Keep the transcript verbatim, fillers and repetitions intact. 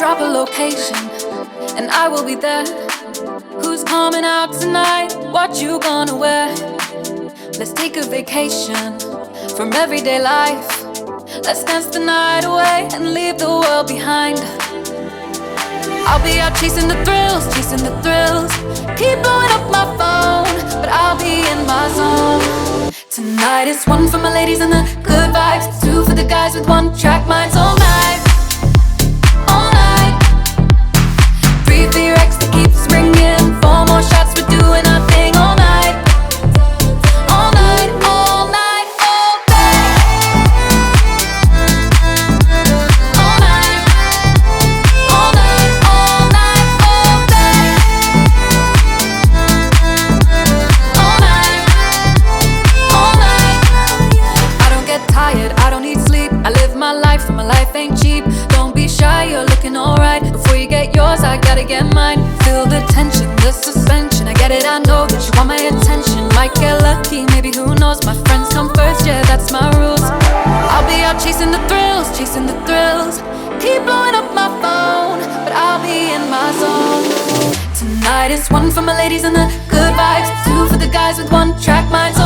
drop a location, and I will be there. Who's coming out tonight? What you gonna wear? Let's take a vacation from everyday life. Let's dance the night away and leave the world behind. I'll be out chasing the thrills, chasing the thrills. Keep blowing up my phone, but I'll be in my zone. Tonight is one for my ladies and the good vibes, two for the guys with one track minds. All night, all night. Three for your ex that keeps ringing. Four more shots, we're doing our thing all night, all night, all night, all day, all night, all night, all night, all day, all night, all night. I don't get tired, I don't need sleep. I live my life and my life ain't cheap. Don't be shy, you're looking alright. Before you get yours, I gotta get mine. Feel the tension, the suspension. I get it, I know that you want my attention. Might get lucky, maybe who knows. My friends come first, yeah, that's my rules. I'll be out chasing the thrills, chasing the thrills. Keep blowing up my phone, but I'll be in my zone. Tonight is one for my ladies and the good vibes, two for the guys with one track minds.